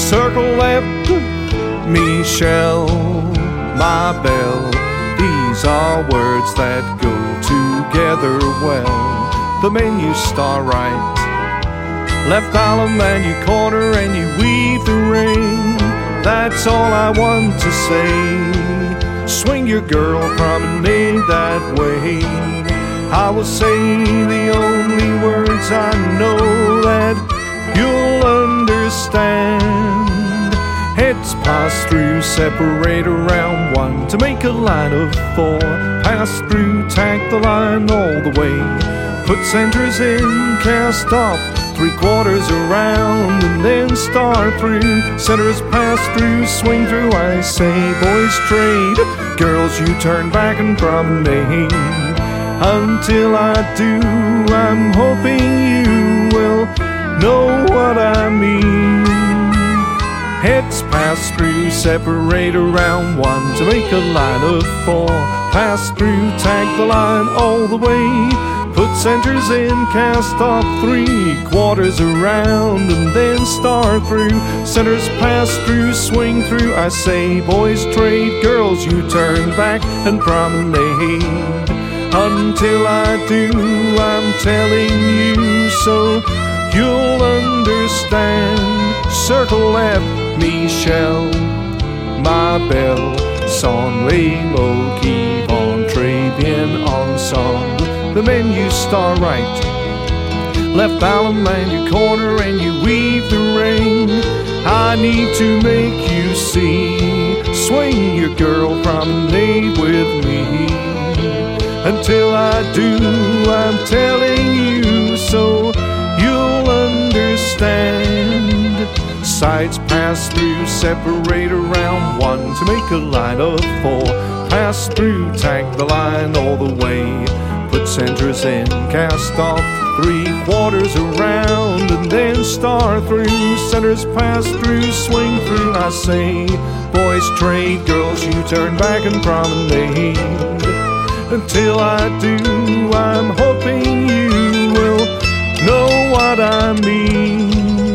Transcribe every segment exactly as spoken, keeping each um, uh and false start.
Circle left, Michelle, my belle. These are words that go together well. The menu star right, left column and you corner and you weave the ring. That's all I want to say. Swing your girl, promenade that way. I will say the only words I know that you'll understand. Heads pass through, separate around one to make a line of four. Pass through, tag the line all the way. Put centers in, cast off three quarters around, and then start through. Centers pass through, swing through. I say, boys trade, girls you turn back and promenade. Until I do, I'm hoping you will know what I mean. Heads pass through, separate around one to make a line of four. Pass through, tag the line all the way. Put centers in, cast off three quarters around, and then start through. Centers pass through, swing through. I say, boys trade, girls you turn back and promenade. Until I do, I'm telling you so you'll understand. Circle left, Michelle, ma belle. Sans les mots qui vont très bien ensemble. The menu star right, left column and you corner and you weave the ring. I need to make you see. Swing your girl, promenade with me. Until I do, I'm telling you so you'll understand. Sides pass through, separate around one to make a line of four. Pass through, tag the line all the way. Put centers in, cast off three quarters around, and then start through. Centers pass through, swing through. I say, boys trade, girls you turn back and promenade. Until I do, I'm hoping you will know what I mean.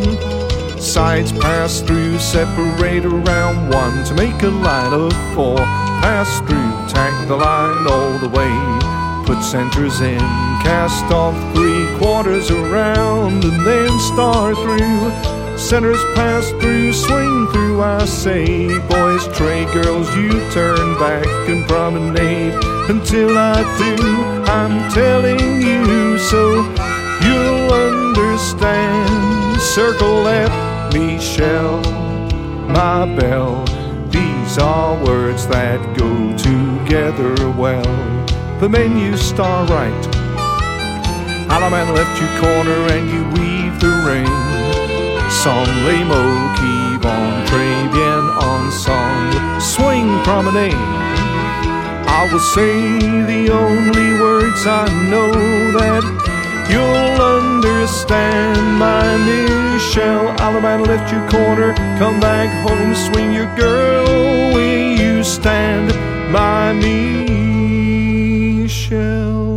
Sides pass through, separate around one to make a line of four. Pass through, tag the line all the way. Put centers in, cast off three quarters around, and then start through. Centers pass through, swing through. I say, boys trade, girls you turn back and promenade. Until I do, I'm telling you so you'll understand. Circle left, Michelle, ma belle. These are words that go together well. The menu star right, Alaman left you corner and you weave the ring. Sans les mots qui vont très bien ensemble. Swing, promenade. I will say the only words I know that you'll understand. My Michelle, Alaman left you corner. Come back home, swing your girl where you stand. My Michelle.